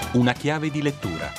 Una chiave di lettura.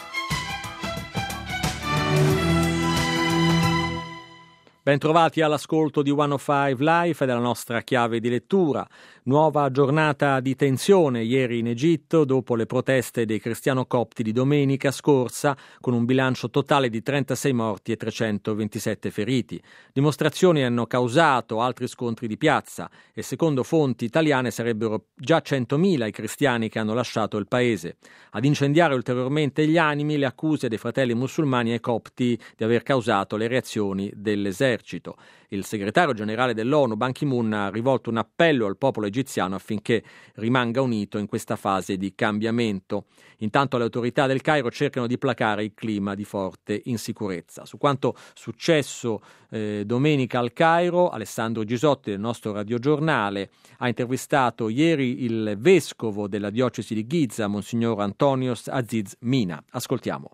Bentrovati all'ascolto di 105 Live e della nostra chiave di lettura. Nuova giornata di tensione ieri in Egitto dopo le proteste dei cristiano-copti di domenica scorsa, con un bilancio totale di 36 morti e 327 feriti. Dimostrazioni hanno causato altri scontri di piazza e secondo fonti italiane sarebbero già 100.000 i cristiani che hanno lasciato il paese. Ad incendiare ulteriormente gli animi le accuse dei fratelli musulmani ai copti di aver causato le reazioni dell'esercito. Il segretario generale dell'ONU, Ban Ki-moon, ha rivolto un appello al popolo egiziano affinché rimanga unito in questa fase di cambiamento. Intanto le autorità del Cairo cercano di placare il clima di forte insicurezza. Su quanto successo domenica al Cairo, Alessandro Gisotti del nostro radiogiornale ha intervistato ieri il vescovo della diocesi di Giza, Monsignor Antonios Aziz Mina. Ascoltiamo.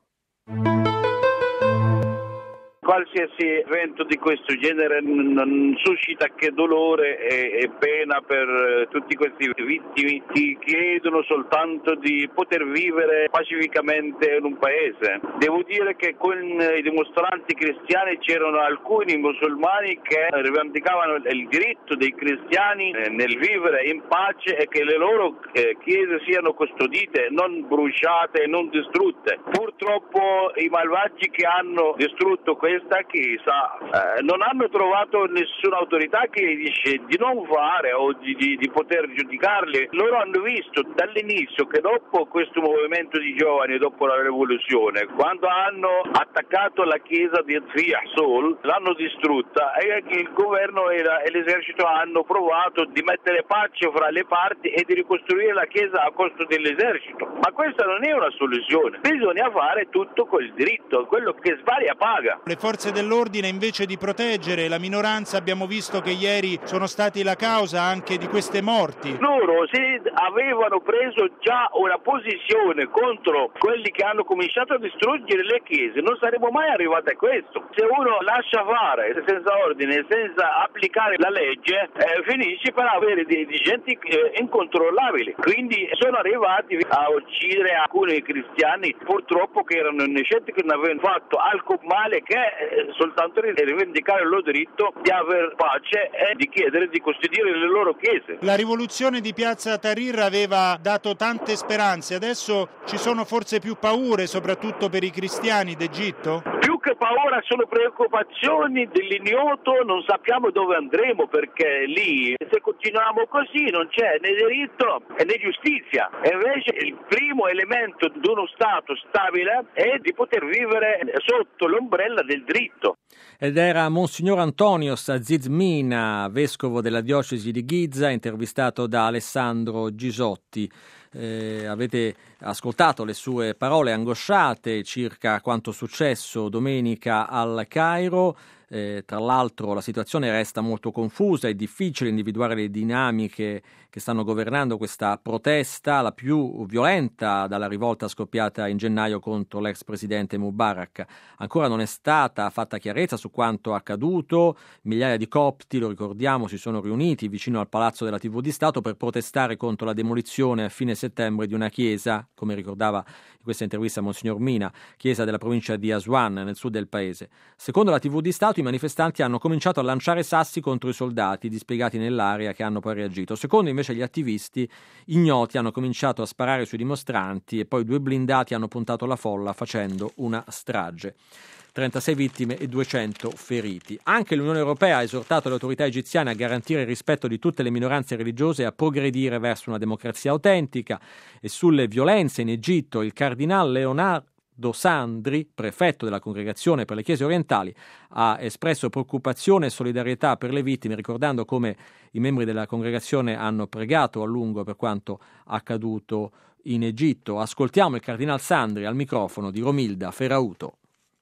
Qualsiasi evento di questo genere non suscita che dolore e pena per tutti questi vittime che chiedono soltanto di poter vivere pacificamente in un paese. Devo dire che con i dimostranti cristiani c'erano alcuni musulmani che rivendicavano il diritto dei cristiani nel vivere in pace e che le loro chiese siano custodite, non bruciate e non distrutte. Purtroppo i malvagi che hanno distrutto questa chiesa non hanno trovato nessuna autorità che dice di non fare o di poter giudicarli. Loro hanno visto dall'inizio che dopo questo movimento di giovani, dopo la rivoluzione, quando hanno attaccato la chiesa di Zia Sol, l'hanno distrutta e il governo e l'esercito hanno provato di mettere pace fra le parti e di ricostruire la chiesa a costo dell'esercito. Ma questa non è una soluzione, bisogna fare tutto col diritto, quello che sbaglia paga. Le forze dell'ordine, invece di proteggere la minoranza, abbiamo visto che ieri sono stati la causa anche di queste morti. Loro se avevano preso già una posizione contro quelli che hanno cominciato a distruggere le chiese, non saremmo mai arrivati a questo. Se uno lascia fare senza ordine, senza applicare la legge, finisce per avere di gente incontrollabili. Quindi sono arrivati a uccidere alcuni cristiani, purtroppo che erano innocenti, che non avevano fatto alcun male che soltanto rivendicare il loro diritto di avere pace e di chiedere di custodire le loro chiese. La rivoluzione di piazza Tahrir aveva dato tante speranze, adesso ci sono forse più paure, soprattutto per i cristiani d'Egitto? Più che paura sono preoccupazioni dell'ignoto, non sappiamo dove andremo perché lì se continuiamo così non c'è né diritto né giustizia. E invece il primo elemento di uno Stato stabile è di poter vivere sotto l'ombrella del diritto. Ed era Monsignor Antonios Aziz Mina, vescovo della diocesi di Giza, intervistato da Alessandro Gisotti. Avete ascoltato le sue parole angosciate circa quanto successo domenica al Cairo. Tra l'altro la situazione resta molto confusa, è difficile individuare le dinamiche che stanno governando questa protesta, la più violenta dalla rivolta scoppiata in gennaio contro l'ex presidente Mubarak. Ancora non è stata fatta chiarezza su quanto accaduto. Migliaia di copti, lo ricordiamo, si sono riuniti vicino al Palazzo della TV di Stato per protestare contro la demolizione a fine settembre di una chiesa, come ricordava in questa intervista Monsignor Mina, chiesa della provincia di Aswan nel sud del paese. Secondo la TV di Stato i manifestanti hanno cominciato a lanciare sassi contro i soldati dispiegati nell'area che hanno poi reagito. Secondo invece gli attivisti ignoti hanno cominciato a sparare sui dimostranti e poi 2 blindati hanno puntato la folla facendo una strage. 36 vittime e 200 feriti. Anche l'Unione Europea ha esortato le autorità egiziane a garantire il rispetto di tutte le minoranze religiose e a progredire verso una democrazia autentica. E sulle violenze in Egitto il cardinale Leonardo Sandri, prefetto della Congregazione per le Chiese Orientali, ha espresso preoccupazione e solidarietà per le vittime, ricordando come i membri della congregazione hanno pregato a lungo per quanto accaduto in Egitto. Ascoltiamo il cardinal Sandri al microfono di Romilda Ferrauto.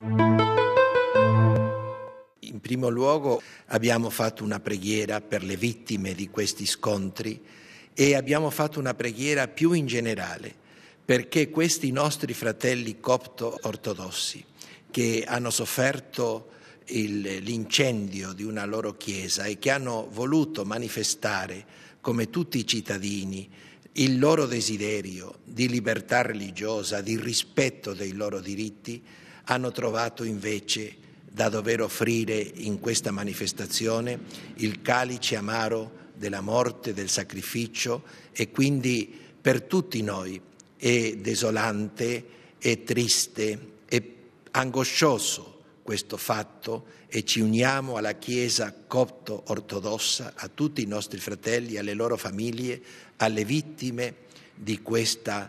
In primo luogo abbiamo fatto una preghiera per le vittime di questi scontri e abbiamo fatto una preghiera più in generale perché questi nostri fratelli copto-ortodossi che hanno sofferto l'incendio di una loro chiesa e che hanno voluto manifestare come tutti i cittadini il loro desiderio di libertà religiosa, di rispetto dei loro diritti, hanno trovato invece da dover offrire in questa manifestazione il calice amaro della morte, del sacrificio, e quindi per tutti noi è desolante, è triste, è angoscioso questo fatto, e ci uniamo alla Chiesa copto-ortodossa, a tutti i nostri fratelli, alle loro famiglie, alle vittime di questa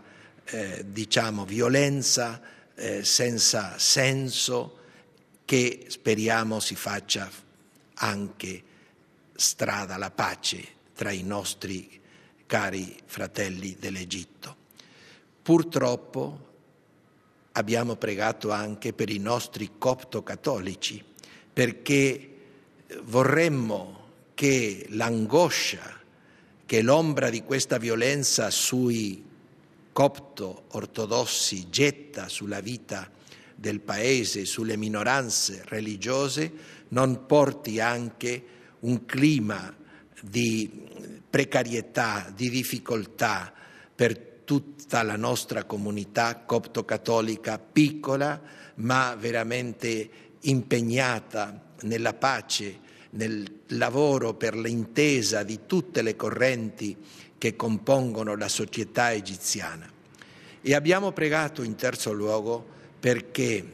violenza senza senso, che speriamo si faccia anche strada alla pace tra i nostri cari fratelli dell'Egitto. Purtroppo abbiamo pregato anche per i nostri copto-cattolici, perché vorremmo che l'angoscia, che l'ombra di questa violenza sui copto-ortodossi getta sulla vita del Paese, sulle minoranze religiose, non porti anche un clima di precarietà, di difficoltà per tutta la nostra comunità copto-cattolica, piccola ma veramente impegnata nella pace, nel lavoro per l'intesa di tutte le correnti che compongono la società egiziana. E abbiamo pregato in terzo luogo perché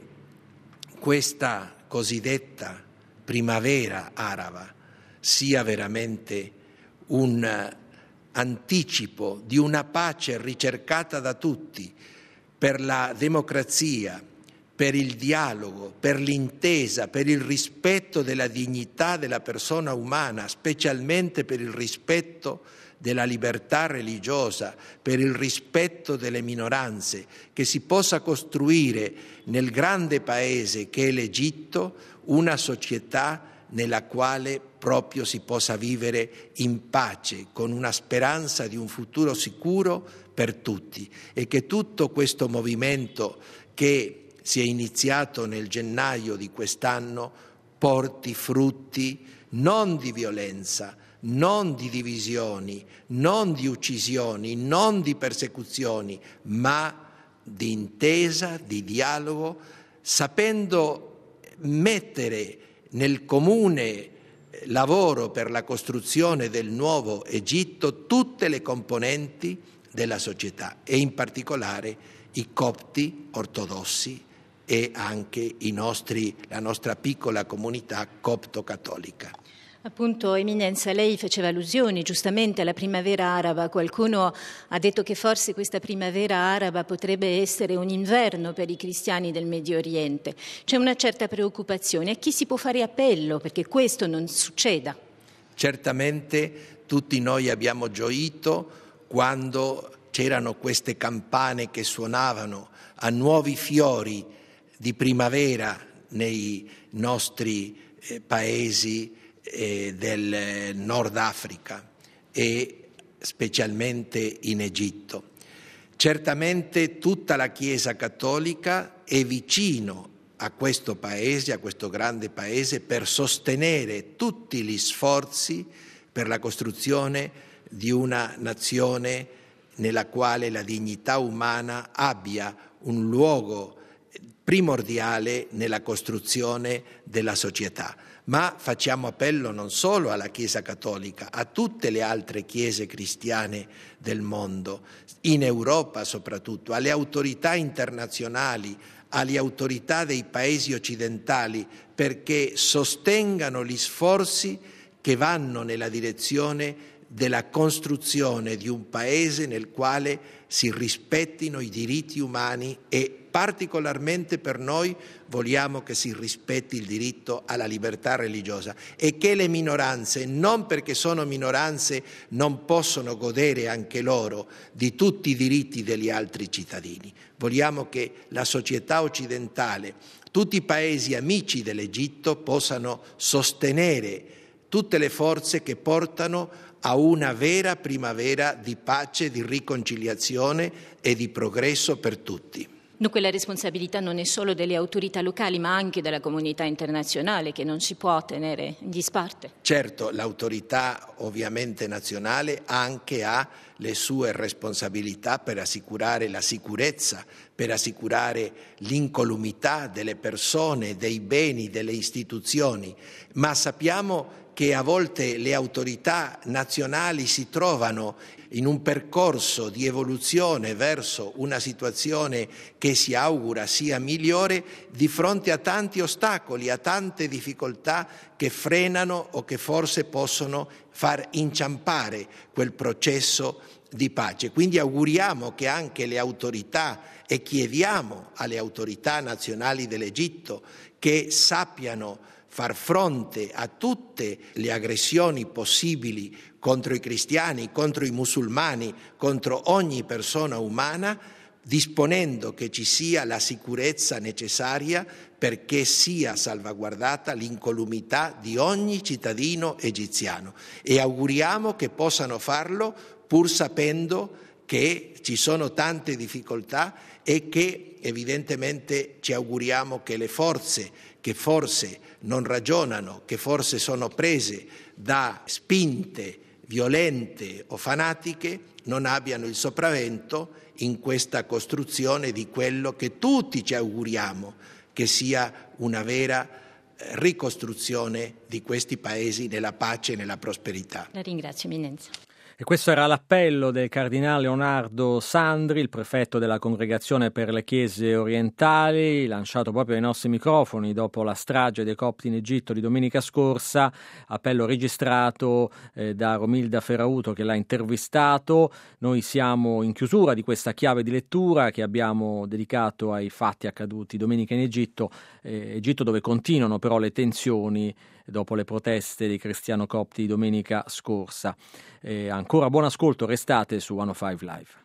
questa cosiddetta primavera araba sia veramente un anticipo di una pace ricercata da tutti, per la democrazia, per il dialogo, per l'intesa, per il rispetto della dignità della persona umana, specialmente per il rispetto della libertà religiosa, per il rispetto delle minoranze, che si possa costruire nel grande paese che è l'Egitto una società nella quale proprio si possa vivere in pace, con una speranza di un futuro sicuro per tutti, e che tutto questo movimento che si è iniziato nel gennaio di quest'anno porti frutti non di violenza, non di divisioni, non di uccisioni, non di persecuzioni, ma di intesa, di dialogo, sapendo mettere nel comune lavoro per la costruzione del nuovo Egitto tutte le componenti della società, e in particolare i copti ortodossi e anche la nostra piccola comunità copto-cattolica. Appunto, Eminenza, lei faceva allusioni giustamente alla primavera araba. Qualcuno ha detto che forse questa primavera araba potrebbe essere un inverno per i cristiani del Medio Oriente. C'è una certa preoccupazione. A chi si può fare appello perché questo non succeda? Certamente tutti noi abbiamo gioito quando c'erano queste campane che suonavano a nuovi fiori di primavera nei nostri paesi del Nord Africa e specialmente in Egitto. Certamente tutta la Chiesa cattolica è vicino a questo paese, a questo grande paese, per sostenere tutti gli sforzi per la costruzione di una nazione nella quale la dignità umana abbia un luogo primordiale nella costruzione della società. Ma facciamo appello non solo alla Chiesa cattolica, a tutte le altre chiese cristiane del mondo, in Europa soprattutto, alle autorità internazionali, alle autorità dei paesi occidentali, perché sostengano gli sforzi che vanno nella direzione della costruzione di un paese nel quale si rispettino i diritti umani, e particolarmente per noi vogliamo che si rispetti il diritto alla libertà religiosa, e che le minoranze, non perché sono minoranze, non possono godere anche loro di tutti i diritti degli altri cittadini. Vogliamo che la società occidentale, tutti i paesi amici dell'Egitto possano sostenere tutte le forze che portano a una vera primavera di pace, di riconciliazione e di progresso per tutti. Dunque la responsabilità non è solo delle autorità locali, ma anche della comunità internazionale, che non si può tenere in disparte. Certo, l'autorità ovviamente nazionale anche ha le sue responsabilità per assicurare la sicurezza, per assicurare l'incolumità delle persone, dei beni, delle istituzioni, ma sappiamo che a volte le autorità nazionali si trovano in un percorso di evoluzione verso una situazione che si augura sia migliore di fronte a tanti ostacoli, a tante difficoltà che frenano o che forse possono far inciampare quel processo di pace. Quindi auguriamo che anche le autorità e chiediamo alle autorità nazionali dell'Egitto che sappiano far fronte a tutte le aggressioni possibili contro i cristiani, contro i musulmani, contro ogni persona umana, disponendo che ci sia la sicurezza necessaria perché sia salvaguardata l'incolumità di ogni cittadino egiziano. E auguriamo che possano farlo pur sapendo che ci sono tante difficoltà e che evidentemente ci auguriamo che le forze che forse non ragionano, che forse sono prese da spinte violente o fanatiche, non abbiano il sopravvento in questa costruzione di quello che tutti ci auguriamo che sia una vera ricostruzione di questi paesi nella pace e nella prosperità. La ringrazio, Eminenza. E questo era l'appello del cardinale Leonardo Sandri, il prefetto della Congregazione per le Chiese Orientali, lanciato proprio ai nostri microfoni dopo la strage dei copti in Egitto di domenica scorsa, appello registrato da Romilda Ferrauto che l'ha intervistato. Noi siamo in chiusura di questa chiave di lettura che abbiamo dedicato ai fatti accaduti domenica in Egitto dove continuano però le tensioni dopo le proteste dei cristiano-copti domenica scorsa. Ancora buon ascolto, restate su 105 Live.